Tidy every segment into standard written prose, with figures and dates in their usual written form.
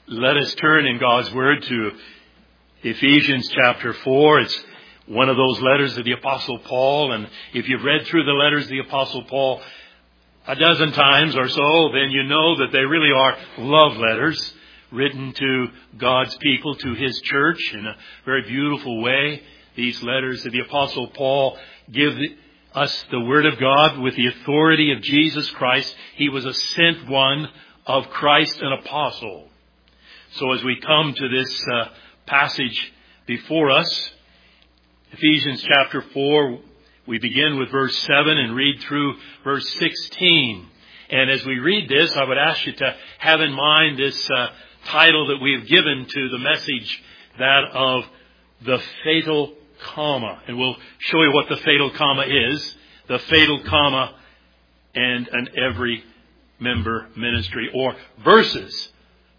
Let us turn in God's Word to Ephesians chapter 4. It's one of those letters of the Apostle Paul. And if you've read through the letters of the Apostle Paul a dozen times or so, then you know that they really are love letters written to God's people, to His church in a very beautiful way. These letters of the Apostle Paul give us the Word of God with the authority of Jesus Christ. He was a sent one of Christ, an apostle. So as we come to this passage before us, Ephesians chapter 4, we begin with verse 7 and read through verse 16. And as we read this, I would ask you to have in mind this title that we have given to the message, that of the fatal comma. And we'll show you what the fatal comma is. The fatal comma and an every member ministry, or versus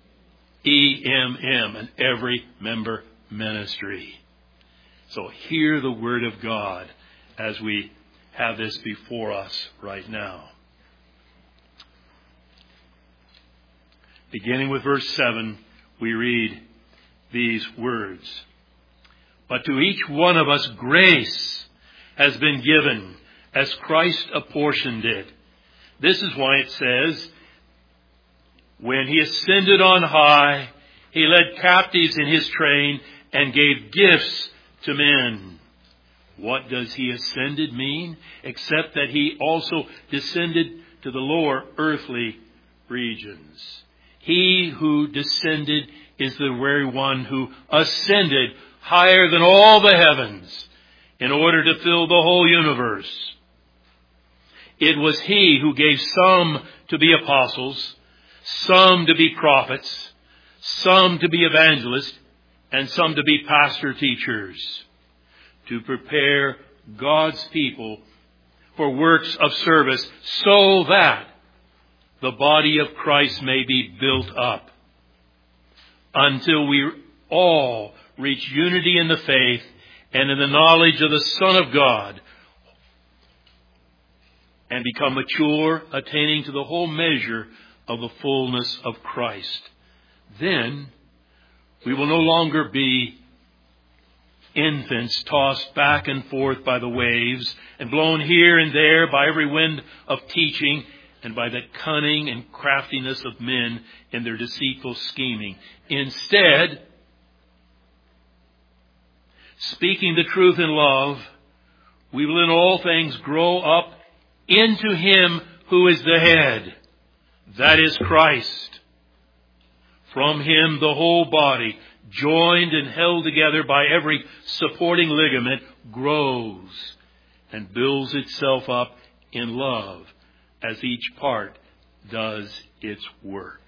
EMM, an every member ministry. So hear the Word of God as we have this before us right now. Beginning with verse 7, we read these words. But to each one of us grace has been given as Christ apportioned it. This is why it says, when He ascended on high, He led captives in His train and gave gifts to men. What does He ascended mean? Except that He also descended to the lower earthly regions. He who descended is the very one who ascended higher than all the heavens in order to fill the whole universe. It was He who gave some to be apostles, some to be prophets, some to be evangelists, and some to be pastor teachers, to prepare God's people for works of service, so that the body of Christ may be built up until we all reach unity in the faith and in the knowledge of the Son of God, and become mature, attaining to the whole measure of the fullness of Christ. Then we will no longer be infants tossed back and forth by the waves and blown here and there by every wind of teaching and by the cunning and craftiness of men in their deceitful scheming. Instead, speaking the truth in love, we will in all things grow up into Him who is the head, that is Christ. From Him the whole body, joined and held together by every supporting ligament, grows and builds itself up in love as each part does its work.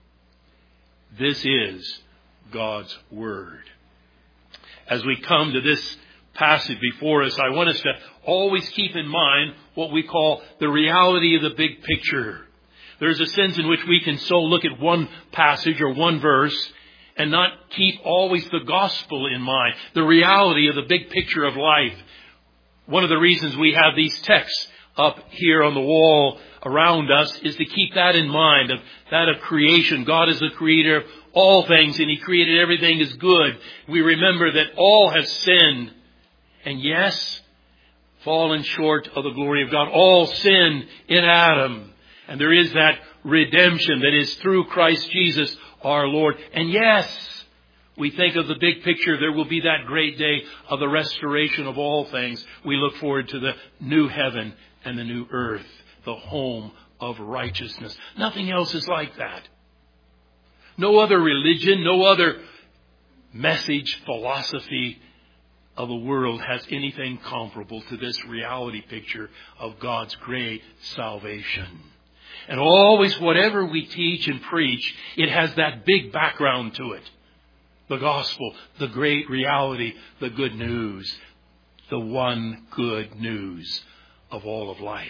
This is God's Word. As we come to this passage before us, I want us to always keep in mind what we call the reality of the big picture. There's a sense in which we can so look at one passage or one verse and not keep always the gospel in mind, the reality of the big picture of life. One of the reasons we have these texts up here on the wall around us is to keep that in mind, of that of creation. God is the creator of all things, and He created everything as good. We remember that all have sinned, and yes, fallen short of the glory of God. All sinned in Adam. And there is that redemption that is through Christ Jesus our Lord. And yes, we think of the big picture. There will be that great day of the restoration of all things. We look forward to the new heaven and the new earth, the home of righteousness. Nothing else is like that. No other religion, no other message, philosophy of the world has anything comparable to this reality picture of God's great salvation. And always, whatever we teach and preach, it has that big background to it. The gospel, the great reality, the good news, the one good news of all of life.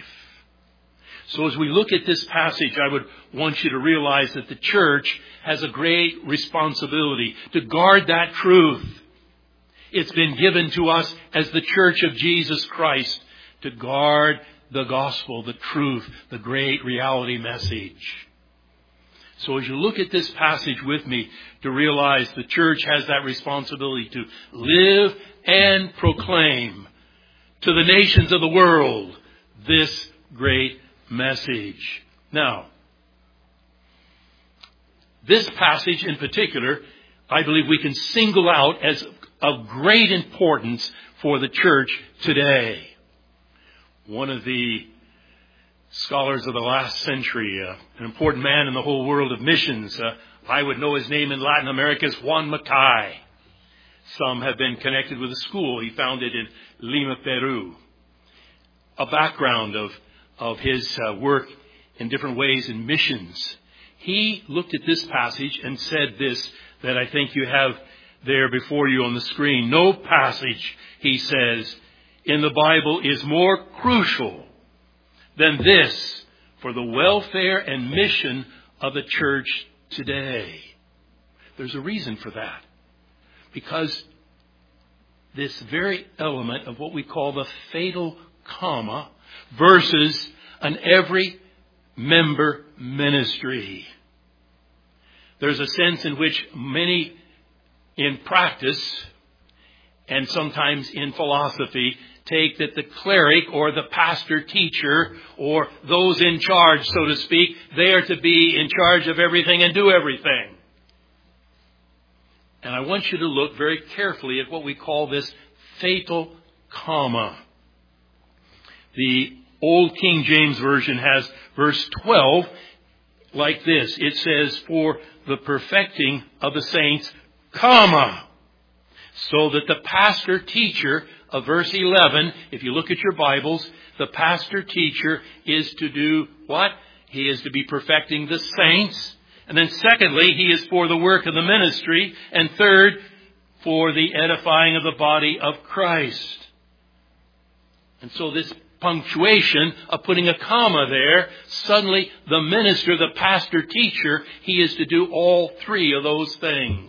So as we look at this passage, I would want you to realize that the church has a great responsibility to guard that truth. It's been given to us as the church of Jesus Christ to guard the gospel, the truth, the great reality message. So as you look at this passage with me, to realize the church has that responsibility to live and proclaim to the nations of the world this great message. Now, this passage in particular, I believe we can single out as of great importance for the church today. One of the scholars of the last century, an important man in the whole world of missions, I would know his name in Latin America is Juan Macay. Some have been connected with a school he founded in Lima, Peru. A background of his work in different ways in missions. He looked at this passage and said this, that I think you have there before you on the screen. No passage, he says, in the Bible is more crucial than this for the welfare and mission of the church today. There's a reason for that. Because this very element of what we call the fatal comma versus an every member ministry. There's a sense in which many in practice and sometimes in philosophy take that the cleric or the pastor teacher or those in charge, so to speak, they are to be in charge of everything and do everything. And I want you to look very carefully at what we call this fatal comma. The Old King James Version has verse 12 like this. It says, for the perfecting of the saints, comma. So that the pastor teacher of verse 11, if you look at your Bibles, the pastor teacher is to do what? He is to be perfecting the saints. And then secondly, he is for the work of the ministry. And third, for the edifying of the body of Christ. And so this punctuation of putting a comma there, suddenly the minister, the pastor teacher, he is to do all three of those things.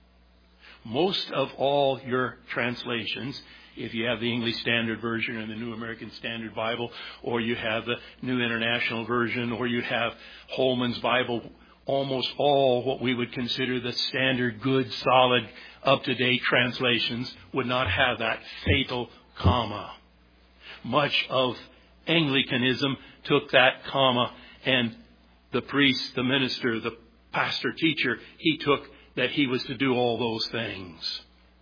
Most of all your translations, if you have the English Standard Version and the New American Standard Bible, or you have the New International Version, or you have Holman's Bible, almost all what we would consider the standard, good, solid, up-to-date translations would not have that fatal comma. Much of Anglicanism took that comma, and the priest, the minister, the pastor teacher, he took that he was to do all those things.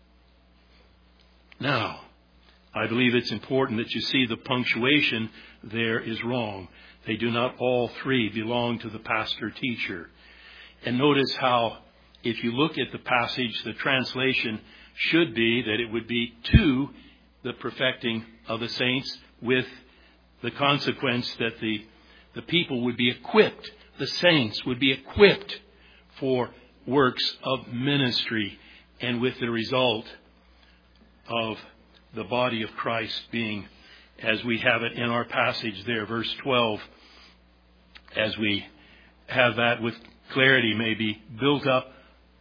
Now, I believe it's important that you see the punctuation there is wrong. They do not all three belong to the pastor teacher. And notice how, if you look at the passage, the translation should be that it would be to the perfecting of the saints, with the consequence that the people would be equipped, the saints would be equipped for works of ministry, and with the result of the body of Christ being, as we have it in our passage there, verse 12, as we have that with clarity, may be built up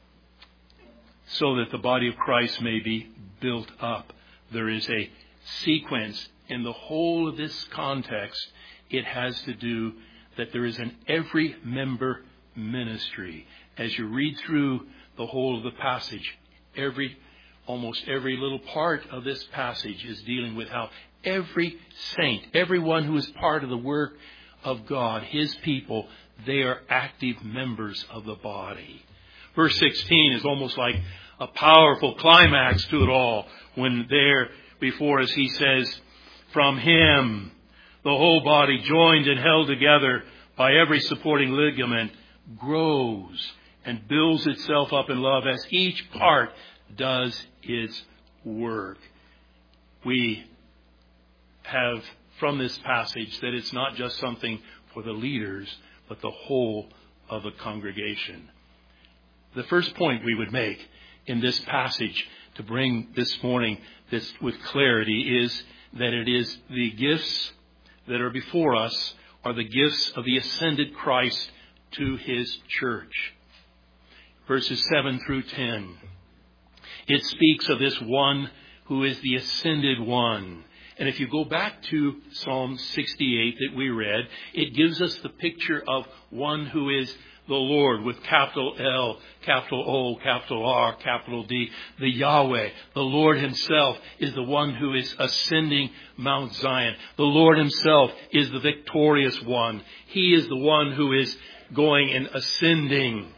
so that the body of Christ may be built up. There is a sequence in the whole of this context. It has to do that there is an every member ministry. As you read through the whole of the passage, almost every little part of this passage is dealing with how every saint, everyone who is part of the work of God, His people, they are active members of the body. Verse 16 is almost like a powerful climax to it all, when there before us he says, from Him, the whole body, joined and held together by every supporting ligament, grows and builds itself up in love as each part does its work. We have from this passage that it's not just something for the leaders, but the whole of the congregation. The first point we would make in this passage to bring this morning this with clarity is that it is the gifts that are before us are the gifts of the ascended Christ to His church. Verses 7 through 10. It speaks of this one who is the ascended one. And if you go back to Psalm 68 that we read, it gives us the picture of one who is the Lord with capital L, capital O, capital R, capital D, the Yahweh. The Lord himself is the one who is ascending Mount Zion. The Lord himself is the victorious one. He is the one who is going and ascending.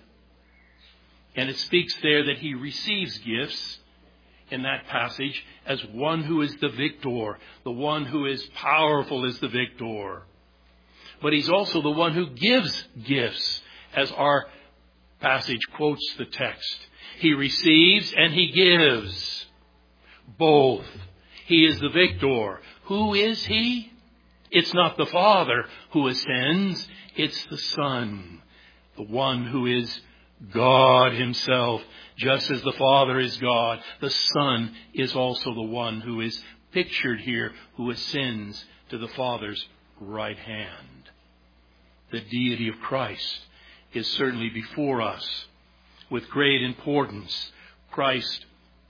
And it speaks there that he receives gifts in that passage as one who is the victor, the one who is powerful as the victor. But he's also the one who gives gifts, as our passage quotes the text. He receives and he gives. Both. He is the victor. Who is he? It's not the Father who ascends. It's the Son, the one who is God himself. Just as the Father is God, the Son is also the one who is pictured here, who ascends to the Father's right hand. The deity of Christ is certainly before us with great importance. Christ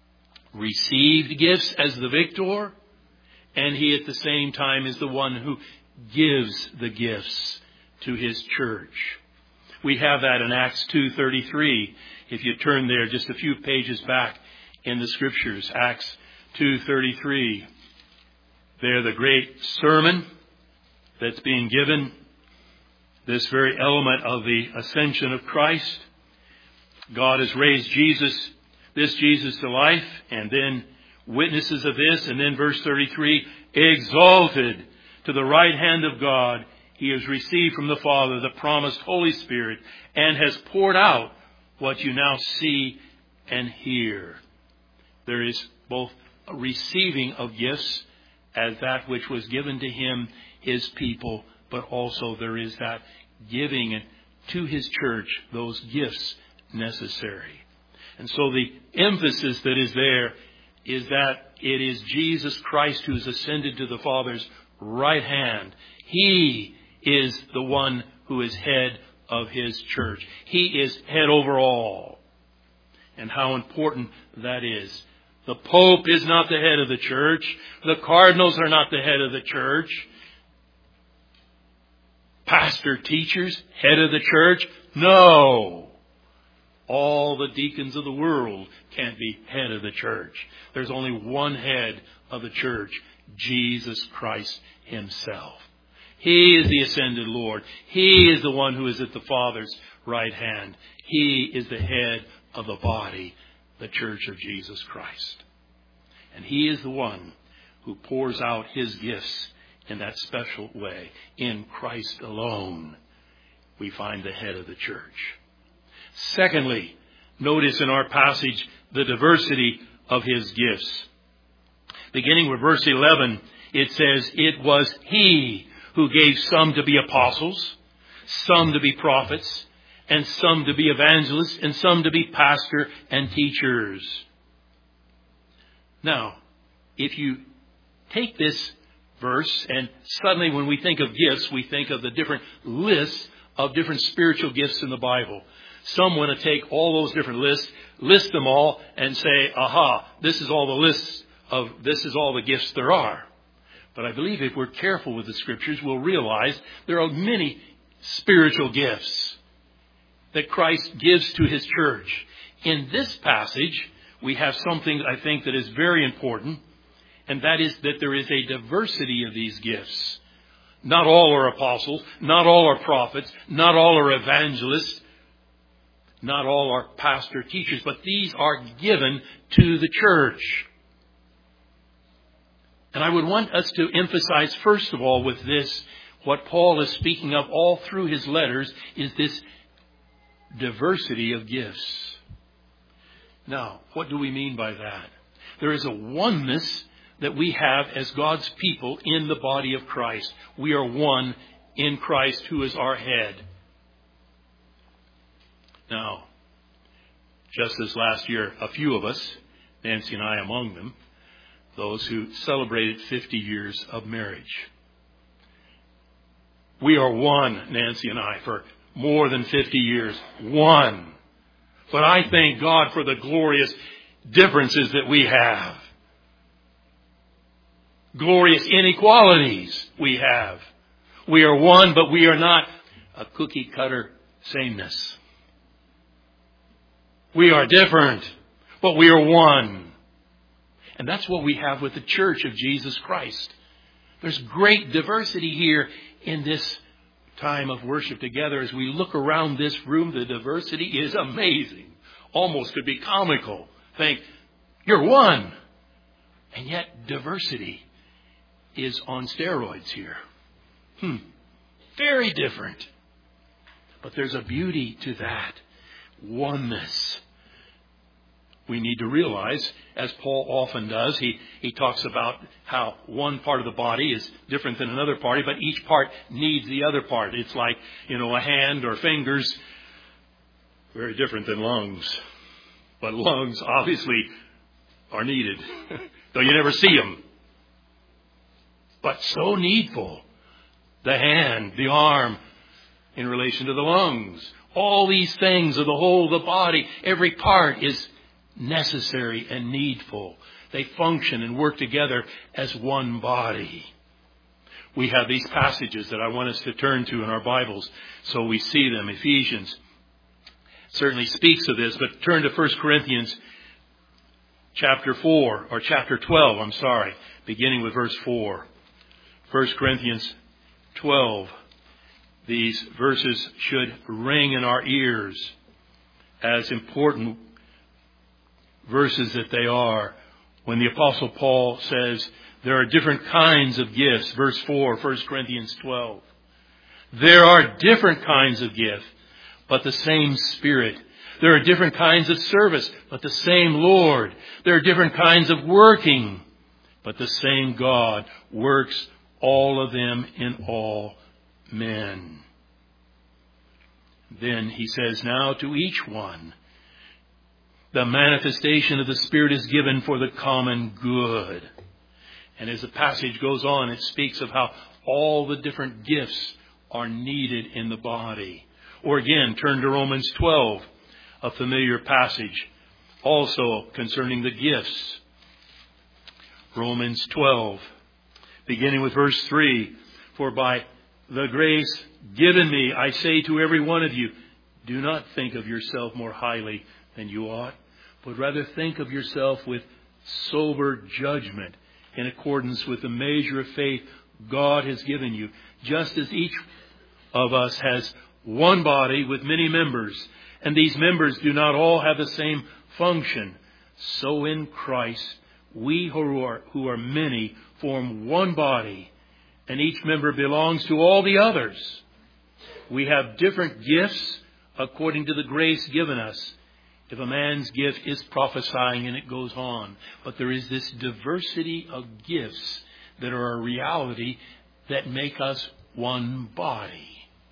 received gifts as the victor, and he at the same time is the one who gives the gifts to his church. We have that in Acts 2:33. If you turn there just a few pages back in the Scriptures, Acts 2:33. There, the great sermon that's being given, this very element of the ascension of Christ. God has raised this Jesus to life, and then witnesses of this, and then verse 33, exalted to the right hand of God, he has received from the Father the promised Holy Spirit and has poured out what you now see and hear. There is both a receiving of gifts as that which was given to him, his people, but also there is that giving to his church those gifts necessary. And so the emphasis that is there is that it is Jesus Christ who is ascended to the Father's right hand. He is the one who is head of his church. He is head over all. And how important that is. The Pope is not the head of the church. The cardinals are not the head of the church. Pastor, teachers, head of the church? No. All the deacons of the world can't be head of the church. There's only one head of the church, Jesus Christ himself. He is the ascended Lord. He is the one who is at the Father's right hand. He is the head of the body, the church of Jesus Christ. And he is the one who pours out his gifts in that special way. In Christ alone, we find the head of the church. Secondly, notice in our passage the diversity of his gifts. Beginning with verse 11, it says, it was he who gave some to be apostles, some to be prophets, and some to be evangelists, and some to be pastor and teachers. Now, if you take this verse, and suddenly when we think of gifts, we think of the different lists of different spiritual gifts in the Bible. Some want to take all those different lists, list them all, and say, aha, this is all the gifts there are. But I believe if we're careful with the Scriptures, we'll realize there are many spiritual gifts that Christ gives to his church. In this passage, we have something I think that is very important, and that is that there is a diversity of these gifts. Not all are apostles, not all are prophets, not all are evangelists, not all are pastor teachers, but these are given to the church. And I would want us to emphasize, first of all, with this, what Paul is speaking of all through his letters is this diversity of gifts. Now, what do we mean by that? There is a oneness that we have as God's people in the body of Christ. We are one in Christ, who is our head. Now, just as last year, a few of us, Nancy and I among them, those who celebrated 50 years of marriage. We are one, Nancy and I, for more than 50 years. One. But I thank God for the glorious differences that we have. glorious inequalities we have. We are one, but we are not a cookie cutter sameness. We are different, but we are one. And that's what we have with the Church of Jesus Christ. There's great diversity here in this time of worship together. As we look around this room, the diversity is amazing. Almost could be comical. Think, you're one. And yet diversity is on steroids here. Very different. But there's a beauty to that. Oneness. We need to realize, as Paul often does, he talks about how one part of the body is different than another part, but each part needs the other part. It's like, a hand or fingers, very different than lungs. But lungs obviously are needed, though you never see them. But so needful. The hand, the arm, in relation to the lungs. All these things of the whole of the body, every part is necessary and needful. They function and work together as one body. We have these passages that I want us to turn to in our Bibles so we see them. Ephesians certainly speaks of this, but turn to 1 Corinthians chapter 12, beginning with verse 4. 1 Corinthians 12. These verses should ring in our ears as important verses that they are. When the Apostle Paul says there are different kinds of gifts, verse 4, 1 Corinthians 12. There are different kinds of gifts, but the same Spirit. There are different kinds of service, but the same Lord. There are different kinds of working, but the same God works all of them in all men. Then he says, now to each one, the manifestation of the Spirit is given for the common good. And as the passage goes on, it speaks of how all the different gifts are needed in the body. Or again, turn to Romans 12, a familiar passage, also concerning the gifts. Romans 12, beginning with verse 3, for by the grace given me, I say to every one of you, do not think of yourself more highly than you ought, but rather think of yourself with sober judgment in accordance with the measure of faith God has given you. Just as each of us has one body with many members, and these members do not all have the same function, so in Christ we who are many form one body, and each member belongs to all the others. We have different gifts according to the grace given us. If a man's gift is prophesying, and it goes on. But there is this diversity of gifts that are a reality that make us one body.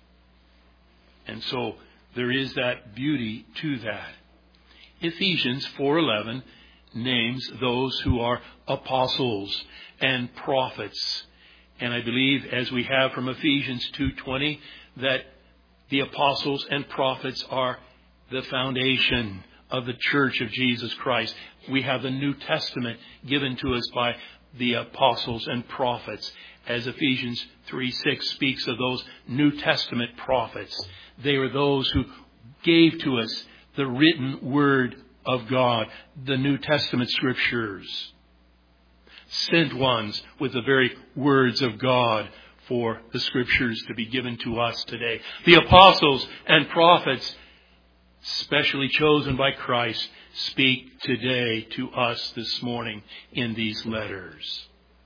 And so there is that beauty to that. Ephesians 4:11 names those who are apostles and prophets. And I believe, as we have from Ephesians 2:20, that the apostles and prophets are the foundation of the Church of Jesus Christ. We have the New Testament given to us by the apostles and prophets. As Ephesians 3:6 speaks of those New Testament prophets, they are those who gave to us the written Word of God, the New Testament Scriptures. Sent ones with the very words of God for the Scriptures to be given to us today. The apostles and prophets, specially chosen by Christ, speak today to us this morning in these letters.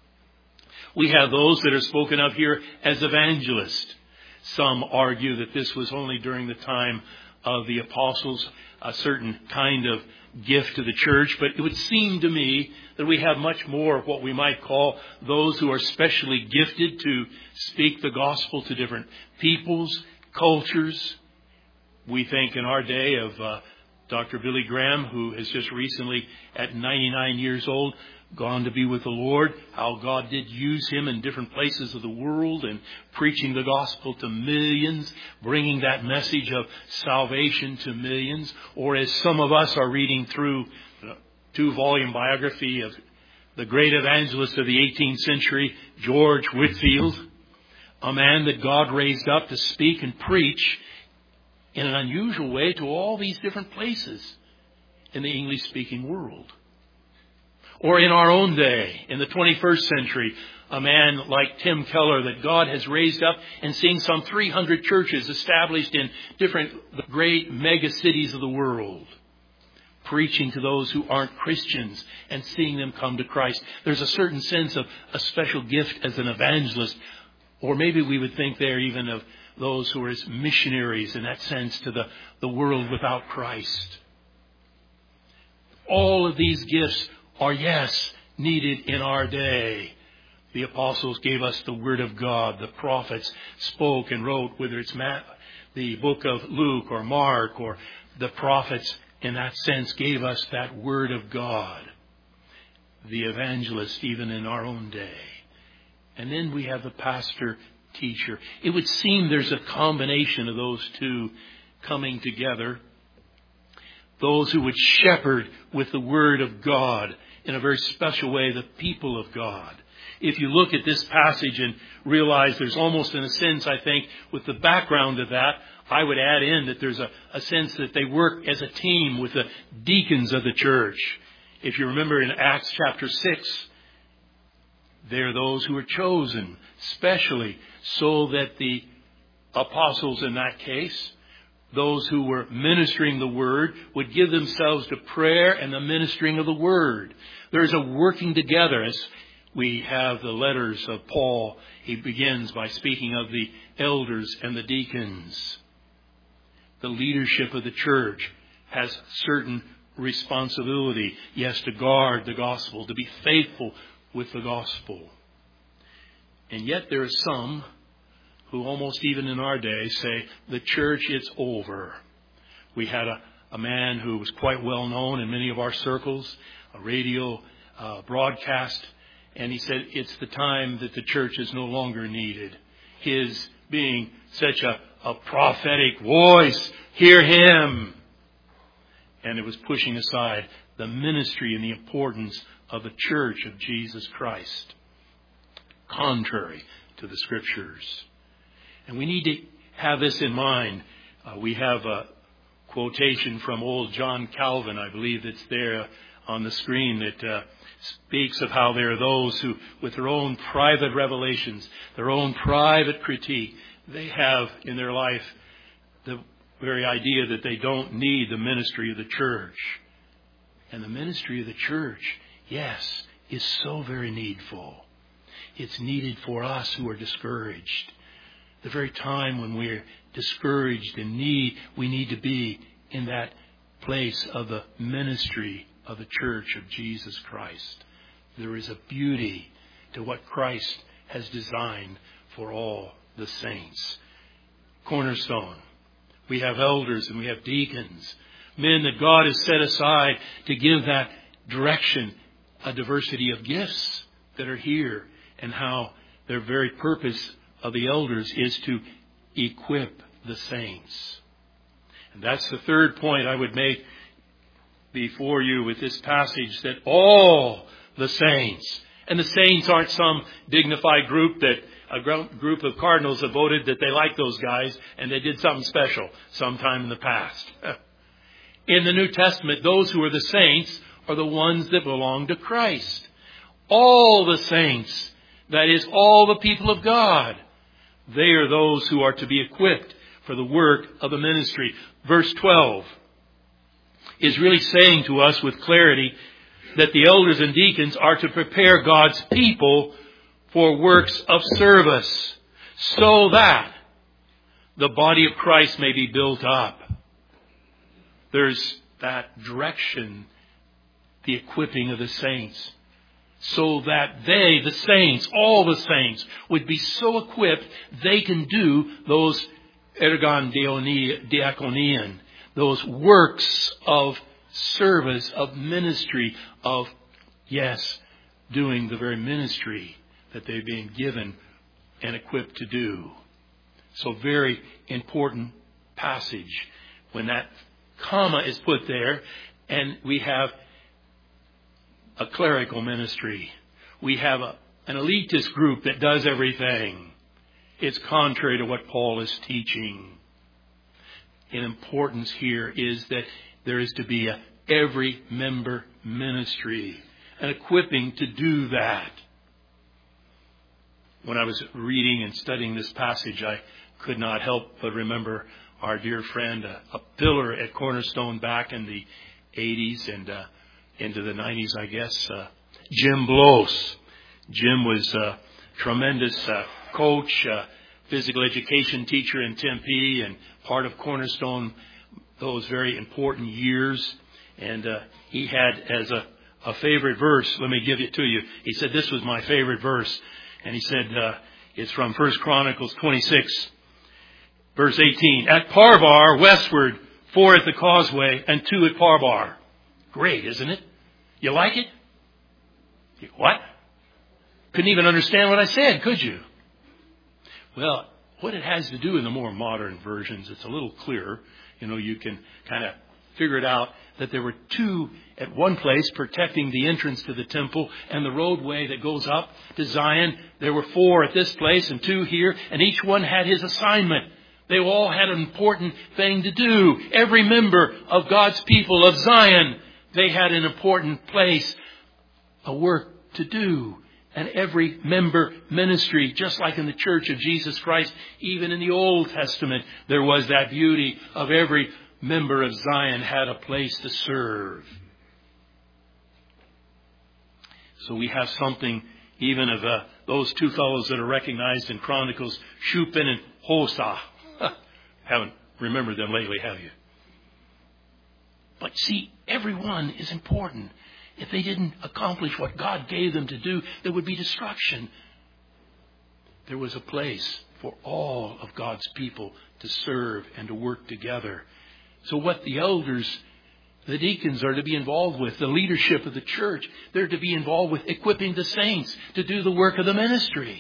We have those that are spoken of here as evangelists. Some argue that this was only during the time of the apostles, a certain kind of gift to the church, but it would seem to me that we have much more of what we might call those who are specially gifted to speak the gospel to different peoples, cultures. We think in our day of Dr. Billy Graham, who has just recently, at 99 years old, gone to be with the Lord, how God did use him in different places of the world and preaching the gospel to millions, bringing that message of salvation to millions. Or as some of us are reading through the 2-volume biography of the great evangelist of the 18th century, George Whitefield, a man that God raised up to speak and preach in an unusual way to all these different places in the English-speaking world. Or in our own day, in the 21st century, a man like Tim Keller that God has raised up and seeing some 300 churches established in different great mega cities of the world, preaching to those who aren't Christians and seeing them come to Christ. There's a certain sense of a special gift as an evangelist, or maybe we would think there even of those who are as missionaries in that sense to the world without Christ. All of these gifts are, yes, needed in our day. The apostles gave us the Word of God. The prophets spoke and wrote, whether it's the book of Luke or Mark, or the prophets in that sense gave us that Word of God. The evangelist even in our own day. And then we have the pastor teacher. It would seem there's a combination of those two coming together. Those who would shepherd with the Word of God in a very special way, the people of God. If you look at this passage and realize there's almost in a sense, I think, with the background of that, I would add in that there's a sense that they work as a team with the deacons of the church. If you remember in Acts chapter 6, they're those who are chosen specially so that the apostles in that case, those who were ministering the Word, would give themselves to prayer and the ministering of the Word. There's a working together. As we have the letters of Paul, he begins by speaking of the elders and the deacons. The leadership of the church has certain responsibility, yes, to guard the gospel, to be faithful with the gospel. And yet there are some who almost even in our day say, the church, it's over. We had a man who was quite well known in many of our circles, a radio broadcast, and he said, it's the time that the church is no longer needed. His being such a prophetic voice, hear him. And it was pushing aside the ministry and the importance of the church of Jesus Christ, contrary to the Scriptures. And we need to have this in mind. We have a quotation from old John Calvin, I believe that's there on the screen, that speaks of how there are those who, with their own private revelations, their own private critique, they have in their life the very idea that they don't need the ministry of the church. And the ministry of the church, yes, is so very needful. It's needed for us who are discouraged. The very time when we're discouraged and we need to be in that place of the ministry of the church of Jesus Christ. There is a beauty to what Christ has designed for all the saints. Cornerstone. We have elders and we have deacons. Men that God has set aside to give that direction, a diversity of gifts that are here, and how their very purpose of the elders is to equip the saints. And that's the third point I would make before you with this passage, that all the saints, and the saints aren't some dignified group that a group of cardinals have voted that they like those guys and they did something special sometime in the past. In the New Testament, those who are the saints are the ones that belong to Christ. All the saints, that is, all the people of God, they are those who are to be equipped for the work of the ministry. Verse 12 is really saying to us with clarity that the elders and deacons are to prepare God's people for works of service so that the body of Christ may be built up. There's that direction, the equipping of the saints, so that they, the saints, all the saints, would be so equipped they can do those ergon diakonian, those works of service, of ministry, of, yes, doing the very ministry that they've been given and equipped to do. So very important passage when that comma is put there and we have a clerical ministry. We have an elitist group that does everything. It's contrary to what Paul is teaching. The importance here is that there is to be every member ministry, an equipping to do that. When I was reading and studying this passage, I could not help but remember our dear friend, a pillar at Cornerstone back in the 80s and into the 90s, I guess, Jim Bloss. Jim was a tremendous coach, physical education teacher in Tempe, and part of Cornerstone those very important years. And he had as a favorite verse, let me give it to you. He said, this was my favorite verse. And he said, it's from 1 Chronicles 26, verse 18. At Parbar, westward, 4 at the causeway, and 2 at Parbar. Great, isn't it? You like it? What? Couldn't even understand what I said, could you? Well, what it has to do in the more modern versions, it's a little clearer. You know, you can kind of figure it out that there were 2 at one place protecting the entrance to the temple and the roadway that goes up to Zion. There were 4 at this place and 2 here, and each one had his assignment. They all had an important thing to do. Every member of God's people of Zion, they had an important place, a work to do. And every member ministry, just like in the Church of Jesus Christ, even in the Old Testament, there was that beauty of every member of Zion had a place to serve. So we have something even of those 2 fellows that are recognized in Chronicles, Shupin and Hosa. Haven't remembered them lately, have you? But see, everyone is important. If they didn't accomplish what God gave them to do, there would be destruction. There was a place for all of God's people to serve and to work together. So what the elders, the deacons are to be involved with, the leadership of the church, they're to be involved with equipping the saints to do the work of the ministry.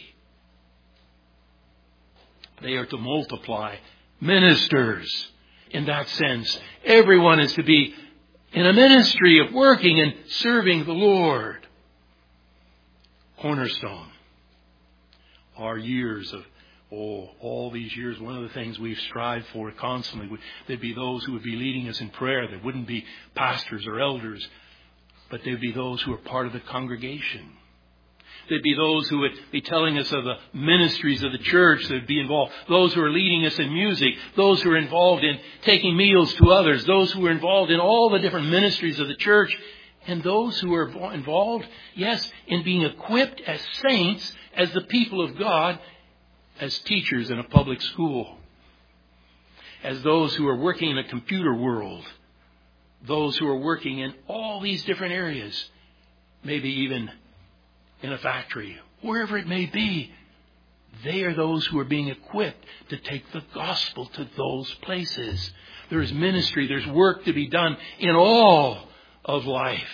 They are to multiply ministers in that sense. Everyone is to be in a ministry of working and serving the Lord. Cornerstone. Our years of, all these years, one of the things we've strived for constantly, there'd be those who would be leading us in prayer. There wouldn't be pastors or elders, but there'd be those who are part of the congregation. There'd be those who would be telling us of the ministries of the church that would be involved. Those who are leading us in music. Those who are involved in taking meals to others. Those who are involved in all the different ministries of the church. And those who are involved, yes, in being equipped as saints, as the people of God, as teachers in a public school. As those who are working in a computer world. Those who are working in all these different areas. Maybe even in a factory, wherever it may be, they are those who are being equipped to take the gospel to those places. There is ministry, there's work to be done in all of life.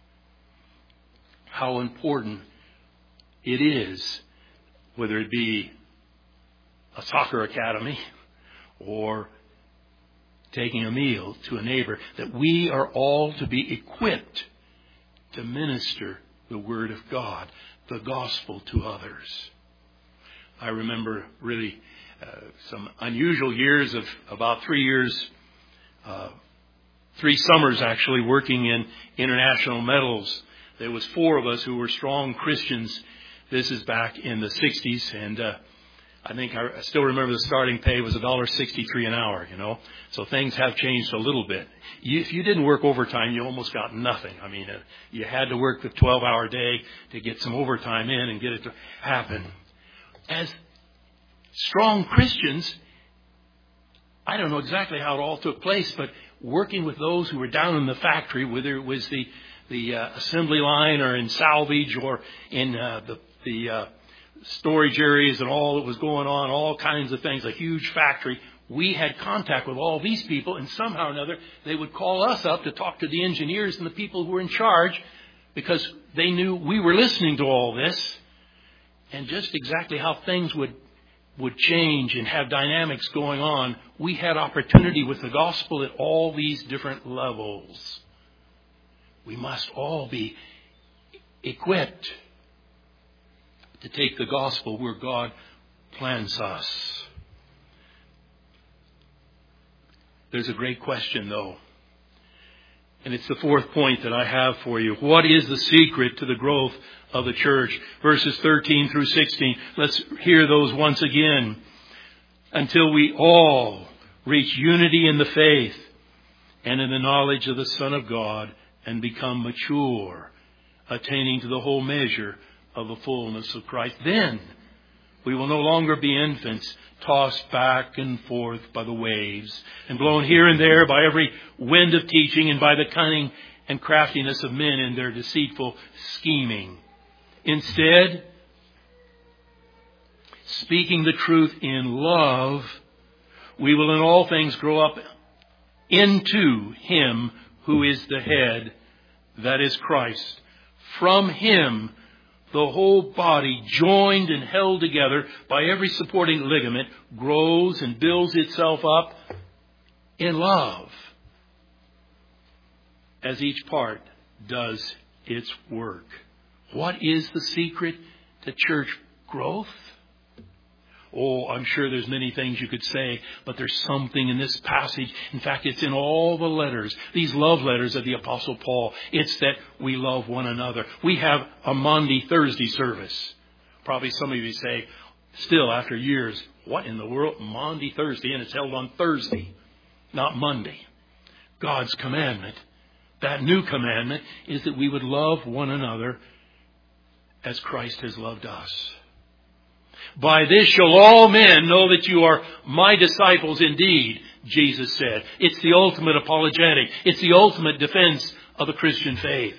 How important it is, whether it be a soccer academy or taking a meal to a neighbor, that we are all to be equipped to minister the Word of God, the gospel to others. I remember really some unusual years of about 3 years, 3 summers actually, working in international metals. There was 4 of us who were strong Christians. This is back in the 60s, and I think I still remember the starting pay was $1.63 an hour, you know. So things have changed a little bit. If you didn't work overtime, you almost got nothing. I mean, you had to work the 12-hour day to get some overtime in and get it to happen. As strong Christians, I don't know exactly how it all took place, but working with those who were down in the factory, whether it was the assembly line or in salvage or in the storage areas and all that was going on, all kinds of things, a huge factory. We had contact with all these people, and somehow or another they would call us up to talk to the engineers and the people who were in charge, because they knew we were listening to all this and just exactly how things would change and have dynamics going on. We had opportunity with the gospel at all these different levels. We must all be equipped to take the gospel where God plans us. There's a great question, though. And it's the fourth point that I have for you. What is the secret to the growth of the church? Verses 13 through 16. Let's hear those once again. Until we all reach unity in the faith and in the knowledge of the Son of God and become mature, attaining to the whole measure of the fullness of Christ. Then we will no longer be infants, tossed back and forth by the waves and blown here and there by every wind of teaching and by the cunning and craftiness of men in their deceitful scheming. Instead, speaking the truth in love, we will in all things grow up into Him who is the head, that is Christ. From Him, the whole body, joined and held together by every supporting ligament, grows and builds itself up in love as each part does its work. What is the secret to church growth? Oh, I'm sure there's many things you could say, but there's something in this passage. In fact, it's in all the letters, these love letters of the Apostle Paul. It's that we love one another. We have a Maundy Thursday service. Probably some of you say, still after years, what in the world? Maundy Thursday, and it's held on Thursday, not Monday. God's commandment, that new commandment, is that we would love one another as Christ has loved us. By this shall all men know that you are my disciples indeed, Jesus said. It's the ultimate apologetic. It's the ultimate defense of the Christian faith.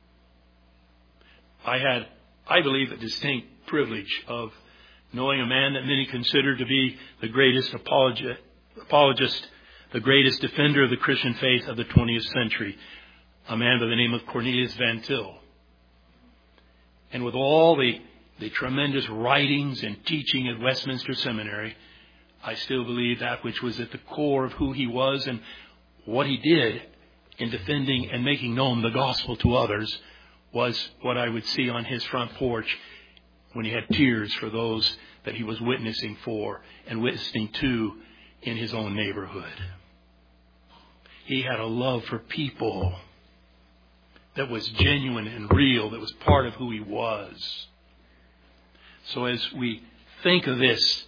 I had, I believe, a distinct privilege of knowing a man that many consider to be the greatest apologist, the greatest defender of the Christian faith of the 20th century, a man by the name of Cornelius Van Til. And with all the tremendous writings and teaching at Westminster Seminary, I still believe that which was at the core of who he was and what he did in defending and making known the gospel to others was what I would see on his front porch when he had tears for those that he was witnessing for and witnessing to in his own neighborhood. He had a love for people that was genuine and real, that was part of who he was. So as we think of this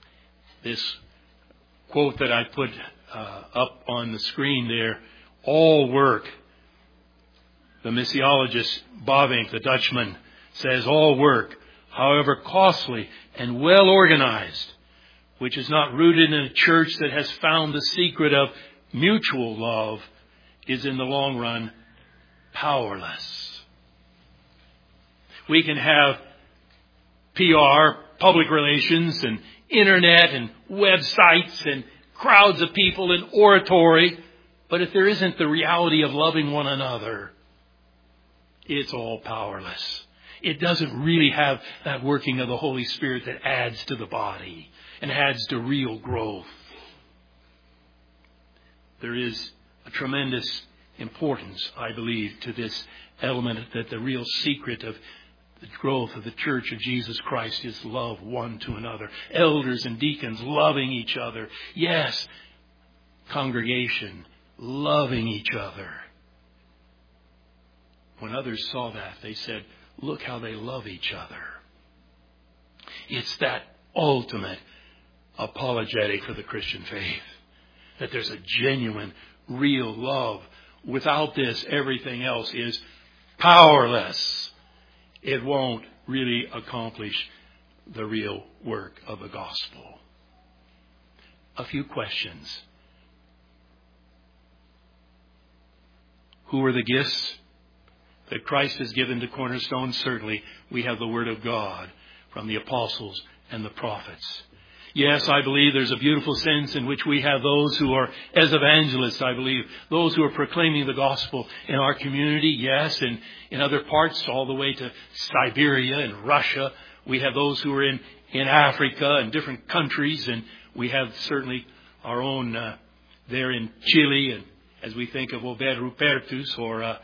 quote that I put up on the screen there, all work, the missiologist Bavinck, the Dutchman, says all work, however costly and well organized, which is not rooted in a church that has found the secret of mutual love, is in the long run powerless. We can have PR, public relations, and internet, and websites, and crowds of people, and oratory. But if there isn't the reality of loving one another, it's all powerless. It doesn't really have that working of the Holy Spirit that adds to the body and adds to real growth. There is a tremendous importance, I believe, to this element, that the real secret of the growth of the Church of Jesus Christ is love one to another. Elders and deacons loving each other. Yes, congregation loving each other. When others saw that, they said, look how they love each other. It's that ultimate apologetic for the Christian faith, that there's a genuine, real love. Without this, everything else is powerless. It won't really accomplish the real work of the gospel. A few questions. Who are the gifts that Christ has given to Cornerstone? Certainly, we have the Word of God from the apostles and the prophets. Yes, I believe there's a beautiful sense in which we have those who are, as evangelists, I believe, those who are proclaiming the gospel in our community. Yes, and in other parts, all the way to Siberia and Russia. We have those who are in Africa and different countries. And we have certainly our own there in Chile. And as we think of Ober Rupertus or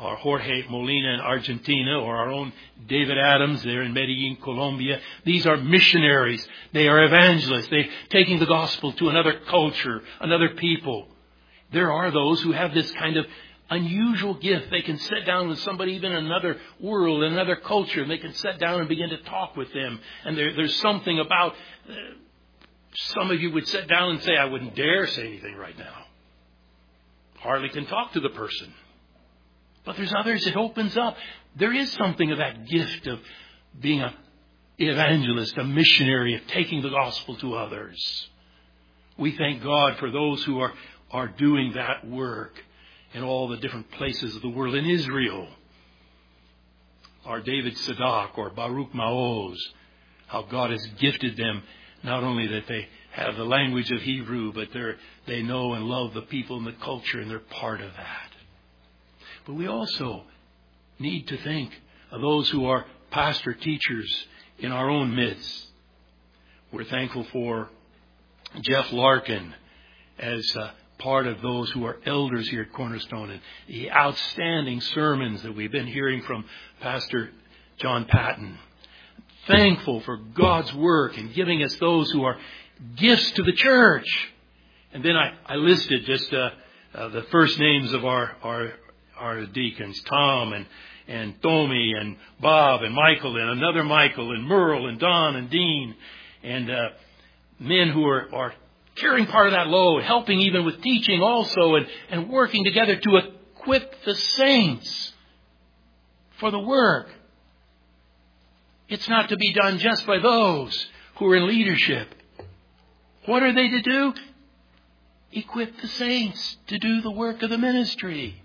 or Jorge Molina in Argentina, or our own David Adams there in Medellin, Colombia. These are missionaries. They are evangelists. They're taking the gospel to another culture, another people. There are those who have this kind of unusual gift. They can sit down with somebody even in another world, in another culture, and they can sit down and begin to talk with them. And there's something about, some of you would sit down and say, I wouldn't dare say anything right now. Hardly can talk to the person. But there's others it opens up. There is something of that gift of being an evangelist, a missionary, of taking the gospel to others. We thank God for those who are doing that work in all the different places of the world. In Israel, our David Sadak or Baruch Maoz, how God has gifted them, not only that they have the language of Hebrew, but they know and love the people and the culture, and they're part of that. But we also need to think of those who are pastor teachers in our own midst. We're thankful for Jeff Larkin as part of those who are elders here at Cornerstone, and the outstanding sermons that we've been hearing from Pastor John Patton. Thankful for God's work in giving us those who are gifts to the church. And then I listed just the first names of our deacons, Tom and Tommy and Bob and Michael and another Michael and Merle and Don and Dean, and men who are carrying part of that load, helping even with teaching also, and working together to equip the saints for the work. It's not to be done just by those who are in leadership. What are they to do? Equip the saints to do the work of the ministry.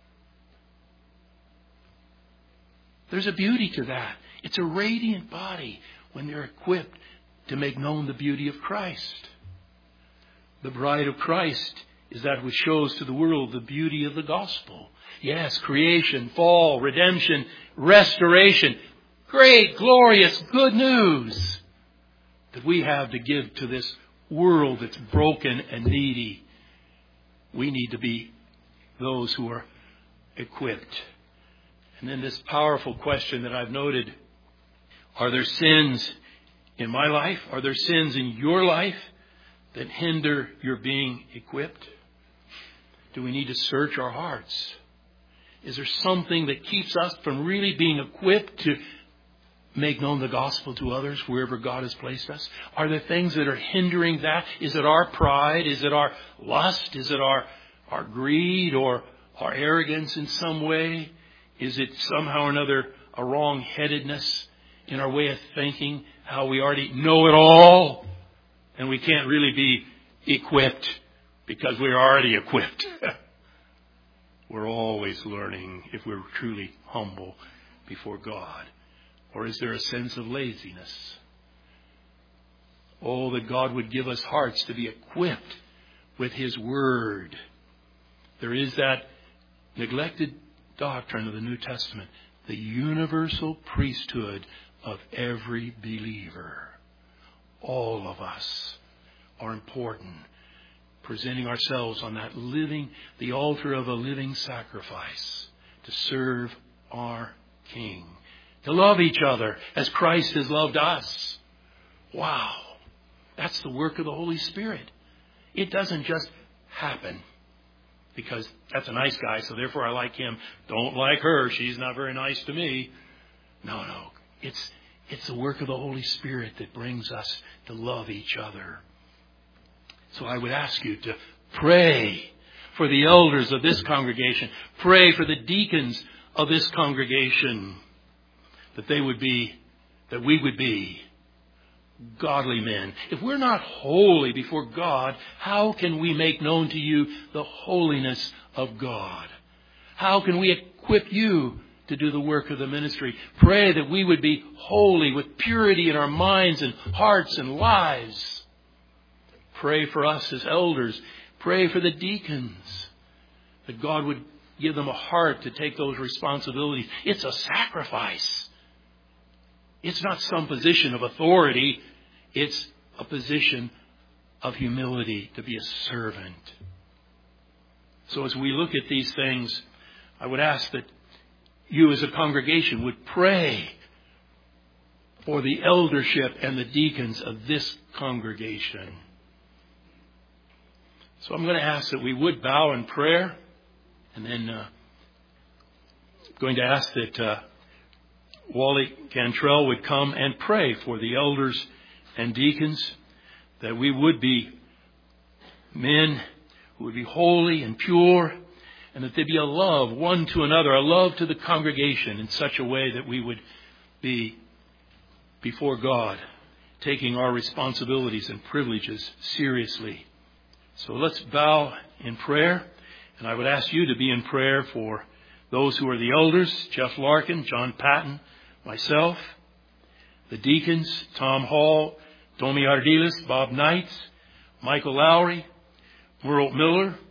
There's a beauty to that. It's a radiant body when they're equipped to make known the beauty of Christ. The bride of Christ is that which shows to the world the beauty of the gospel. Yes, creation, fall, redemption, restoration. Great, glorious, good news that we have to give to this world that's broken and needy. We need to be those who are equipped. And then this powerful question that I've noted, are there sins in my life? Are there sins in your life that hinder your being equipped? Do we need to search our hearts? Is there something that keeps us from really being equipped to make known the gospel to others wherever God has placed us? Are there things that are hindering that? Is it our pride? Is it our lust? Is it our greed or our arrogance in some way? Is it somehow or another a wrong-headedness in our way of thinking, how we already know it all and we can't really be equipped because we're already equipped? We're always learning if we're truly humble before God. Or is there a sense of laziness? Oh, that God would give us hearts to be equipped with His Word. There is that neglected doctrine of the New Testament, the universal priesthood of every believer. All of us are important, presenting ourselves on that the altar of a living sacrifice to serve our King. To love each other as Christ has loved us. Wow. That's the work of the Holy Spirit. It doesn't just happen because that's a nice guy, so therefore I like him. Don't like her. She's not very nice to me. No. It's the work of the Holy Spirit that brings us to love each other. So I would ask you to pray for the elders of this congregation. Pray for the deacons of this congregation. That we would be godly men. If we're not holy before God, how can we make known to you the holiness of God? How can we equip you to do the work of the ministry? Pray that we would be holy with purity in our minds and hearts and lives. Pray for us as elders. Pray for the deacons. That God would give them a heart to take those responsibilities. It's a sacrifice. It's not some position of authority. It's a position of humility to be a servant. So as we look at these things, I would ask that you as a congregation would pray for the eldership and the deacons of this congregation. So I'm going to ask that we would bow in prayer, and then going to ask that Wally Cantrell would come and pray for the elders and deacons, that we would be men who would be holy and pure, and that there be a love one to another, a love to the congregation in such a way that we would be before God, taking our responsibilities and privileges seriously. So let's bow in prayer, and I would ask you to be in prayer for those who are the elders, Jeff Larkin, John Patton, myself, the deacons, Tom Hall, Tommy Ardiles, Bob Knights, Michael Lowry, Merle Miller,